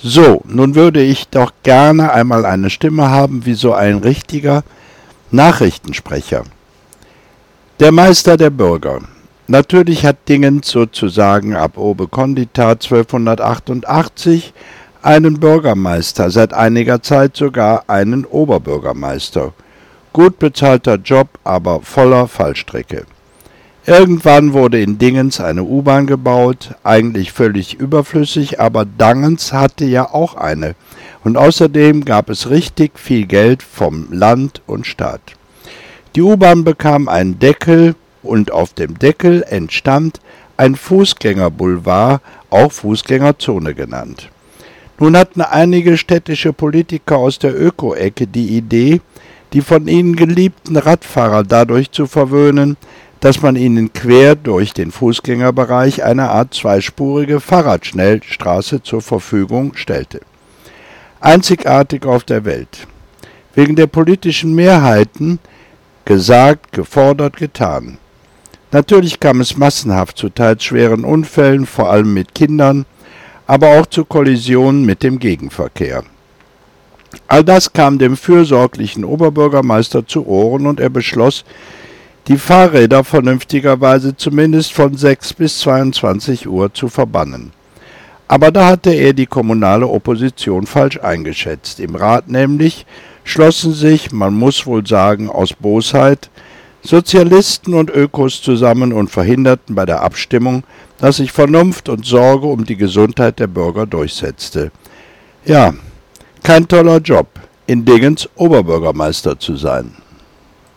So, nun würde ich doch gerne einmal eine Stimme haben wie so ein richtiger Nachrichtensprecher. Der Meister der Bürger. Natürlich hat Dingens sozusagen ab Obe Condita 1288 einen Bürgermeister, seit einiger Zeit sogar einen Oberbürgermeister. Gut bezahlter Job, aber voller Fallstricke. Irgendwann wurde in Dingens eine U-Bahn gebaut, eigentlich völlig überflüssig, aber Dangens hatte ja auch eine. Und außerdem gab es richtig viel Geld vom Land und Staat. Die U-Bahn bekam einen Deckel und auf dem Deckel entstand ein Fußgängerboulevard, auch Fußgängerzone genannt. Nun hatten einige städtische Politiker aus der Öko-Ecke die Idee, die von ihnen geliebten Radfahrer dadurch zu verwöhnen, dass man ihnen quer durch den Fußgängerbereich eine Art zweispurige Fahrradschnellstraße zur Verfügung stellte. Einzigartig auf der Welt. Wegen der politischen Mehrheiten gesagt, gefordert, getan. Natürlich kam es massenhaft zu teils schweren Unfällen, vor allem mit Kindern, aber auch zu Kollisionen mit dem Gegenverkehr. All das kam dem fürsorglichen Oberbürgermeister zu Ohren und er beschloss, die Fahrräder vernünftigerweise zumindest von 6 bis 22 Uhr zu verbannen. Aber da hatte er die kommunale Opposition falsch eingeschätzt. Im Rat nämlich schlossen sich, man muss wohl sagen aus Bosheit, Sozialisten und Ökos zusammen und verhinderten bei der Abstimmung, dass sich Vernunft und Sorge um die Gesundheit der Bürger durchsetzte. Ja, kein toller Job, in Dingens Oberbürgermeister zu sein.